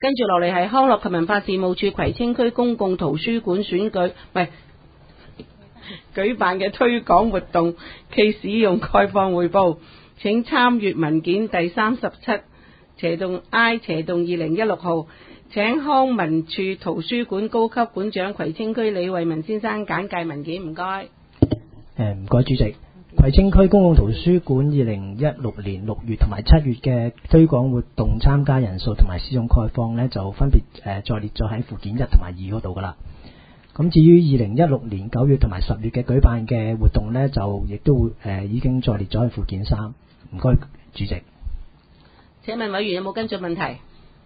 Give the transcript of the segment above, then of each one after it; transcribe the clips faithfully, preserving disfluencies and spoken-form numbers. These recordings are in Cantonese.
跟住落嚟係康樂及文化事務處葵青區公共圖書館選舉，唔係舉辦嘅推廣活動暨使用概況匯報。請參閱文件第三十七斜洞 I 斜洞二零一六號。請康文署圖書館高級館長葵青區李惠文先生簡介文件，唔該。 誒，唔該主席。葵青區公共圖書館二零一六年六月同埋七月嘅推廣活動參加人數同埋使用概況呢，就分別誒再列咗喺附件一同埋二嗰度噶啦。咁至於二零一六年九月同埋十月嘅舉辦嘅活動呢，就亦都會誒已經再列咗喺附件三。唔該主席。 請問委員有冇跟進問題？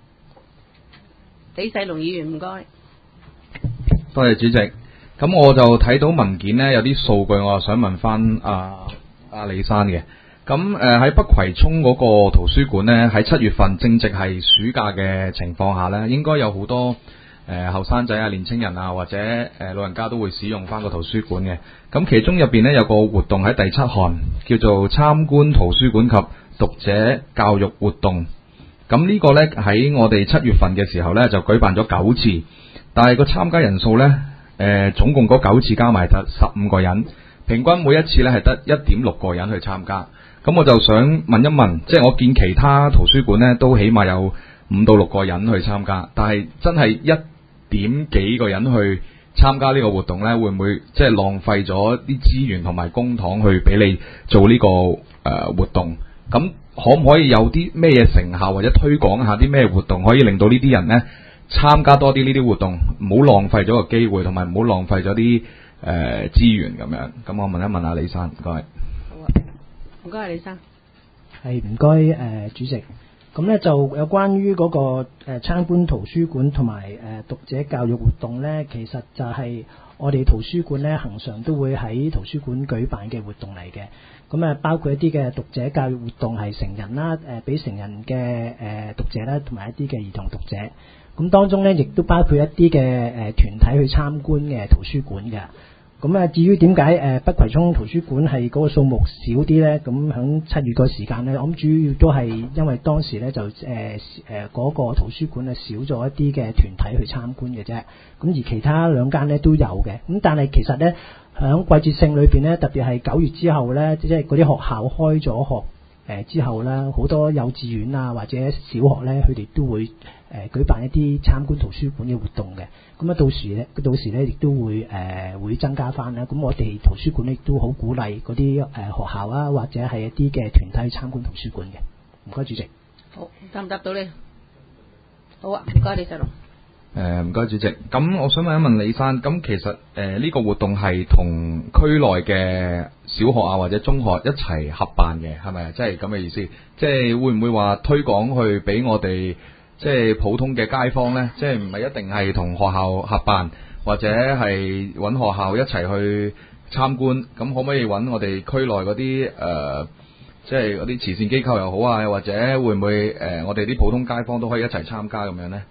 李世龍議員，唔該。 多謝主席。咁我就睇到文件呢，有啲數據，我想問翻阿阿李生嘅。咁誒喺北葵涌嗰個圖書館呢，喺七月份正值係暑假嘅情況下呢，應該有好多誒後生仔啊、年青人啊或者誒老人家都會使用翻個圖書館嘅。咁其中入邊呢，有個活動喺第七項，叫做參觀圖書館及讀者教育活動。咁呢個呢，喺我哋七月份嘅時候呢，就舉辦咗九次，但係個參加人數呢。誒、呃，總共嗰九次加埋得十五個人，平均每一次咧係得一點六個人去參加。咁我就想問一問，即係我見其他圖書館咧都起碼有五到六個人去參加，但係真係一點幾個人去參加呢個活動咧，會唔會即係浪費咗啲資源同埋公帑去俾你做呢、這個誒、呃、活動？咁可唔可以有啲咩成效或者推廣下啲咩活動，可以令到呢啲人咧參加多啲呢啲活動，唔好浪費咗個機會，同埋唔好浪費咗啲誒資源咁樣。咁我問一問阿李生，唔該。好啊， 唔該，李生。 係唔該誒主席。咁咧就有關於嗰、那個誒、呃、參觀圖書館同埋誒讀者教育活動咧，其實就係我哋圖書館咧恆常都會喺圖書館舉辦嘅活動嚟嘅。咁啊，包括一啲嘅讀者教育活動係成人啦，誒、呃、俾成人嘅誒、呃、讀者啦，同埋一啲嘅兒童讀者。咁當中咧，亦都包括一啲嘅誒團體去參觀嘅圖書館嘅。咁啊，至於點解誒北葵涌圖書館係嗰個數目少啲咧？咁響七月個時間咧，我諗主要都係因為當時咧就誒誒嗰個圖書館啊少咗一啲嘅團體去參觀嘅啫。咁而其他兩間咧都有嘅。咁但係其實咧響季節性裏邊咧，特別係九月之後咧，即係嗰啲學校開咗學。誒之後咧，好多幼稚園啊或者小學咧，佢哋都會誒、呃、舉辦一啲參觀圖書館嘅活動嘅。咁啊，到時咧，到時咧亦都會誒、呃、會增加翻啦。咁我哋圖書館咧亦都好鼓勵嗰啲誒學校啊或者係一啲嘅團體去參觀圖書館嘅。唔該，主席。 好，答唔答到你？好啊，唔該，李世龍。 誒唔該主席，咁我想問一問李生，咁其實誒呢、呃這個活動係同區內嘅小學啊或者中學一齊合辦嘅，係咪？即係咁嘅意思，即係會唔會話推廣去俾我哋即係普通嘅街坊呢？即係唔係一定係同學校合辦，或者係揾學校一齊去參觀？咁可唔可以揾我哋區內嗰啲誒，即係嗰啲慈善機構又好啊，或者會唔會誒、呃、我哋啲普通街坊都可以一齊參加咁樣呢？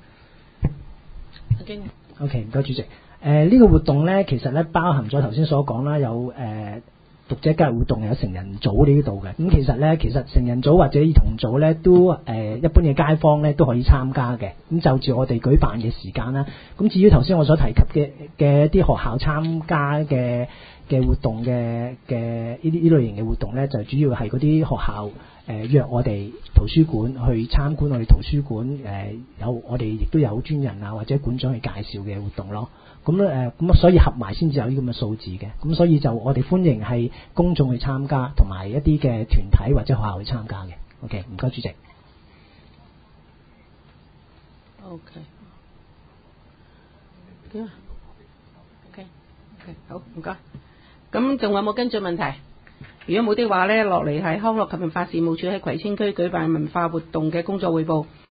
O.K. 唔該主席。誒、呃、呢、這個活動咧，其實咧包含咗頭先所講啦，有誒、呃、讀者教育活動，有成人組呢度嘅。咁其實咧，其實成人組或者兒童組咧，都誒、呃、一般嘅街坊咧都可以參加嘅。咁就住我哋舉辦嘅時間啦。咁至於頭先我所提及嘅嘅一啲學校參加嘅嘅活動嘅嘅呢啲呢類型嘅活動咧，就主要係嗰啲學校。誒、呃、約我哋圖書館去參觀我哋圖書館，誒、呃、有我哋亦都有專人啊或者館長去介紹嘅活動咯。咁咧誒咁啊，所以合埋先至有呢咁嘅數字嘅。咁所以就我哋歡迎係公眾去參加，同埋一啲嘅團體或者學校去參加嘅。OK， 唔該主席。 OK。點啊 ？OK OK 好，唔該。咁仲有冇跟進問題？如果冇的話呢，落嚟係康樂及文化事務處喺葵青區舉辦文化活動嘅工作匯報。